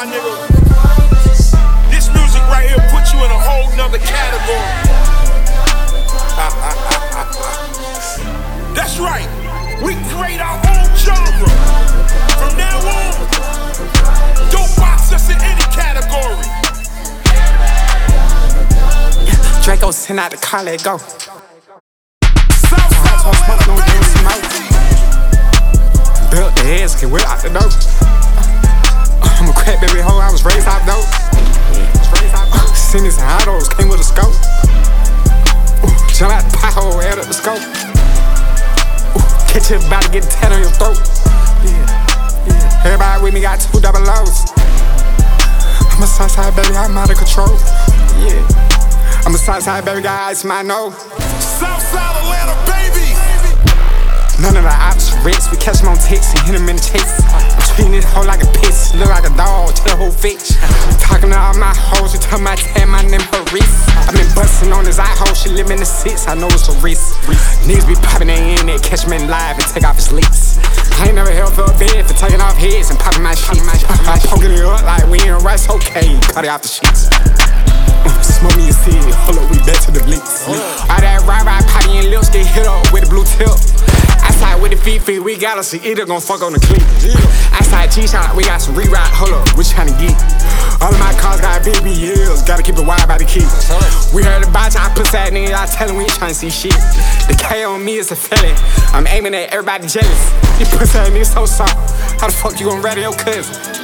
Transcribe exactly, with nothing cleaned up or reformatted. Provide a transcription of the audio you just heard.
my nigga. This music right here puts you in a whole nother category. That's right. We create our own genre. From now on, don't box us in any category. Draco send out the car, let go. Southside Atlanta, baby. Built the heads, can whip out the dope. I'm a crack baby hoe, I was raised out dope. Uh, Seen these autos, came with a scope. Ooh, jump out the pothole, add up the scope. Ooh, catch you about to get a tat on your throat. Yeah, yeah. Everybody with me got two double O's. I'm a Southside baby, I'm out of control. Yeah, I'm a Southside baby, got ice in my nose. Southside Atlanta, baby. None of the ops rich, we catch them on ticks and hit them in the chase. I'm treating this hoe like a piss, look like a dog, tell the whole bitch. Talking to all my hoes, she tell my tan, my name her wrist. I been busting on his eye hole, she live in the six, I know it's a risk. Niggas be popping their in there, catch me in live and take off his leaks. I ain't never held for a bed for taking off heads and popping my shit. I'm poking it up like we in rice, okay, cut it off the sheets. Uh, smoke me and see it, hold up, we back to the blitz. All that ride-ride poppy and lips get hit up with the blue tip. Outside with the feet feet, we got us, she either gon' fuck on the cleat. Outside G-Shot, we got some re-ride, hold up, we tryna get. All of my cars got B B Ls, gotta keep it wide by the key. We heard about y'all pussy ass niggas, I tell them we ain't tryna see shit. The K on me is a felon, I'm aiming at everybody jealous. You pussy ass niggas so soft, how the fuck you gon' rattle your cousin?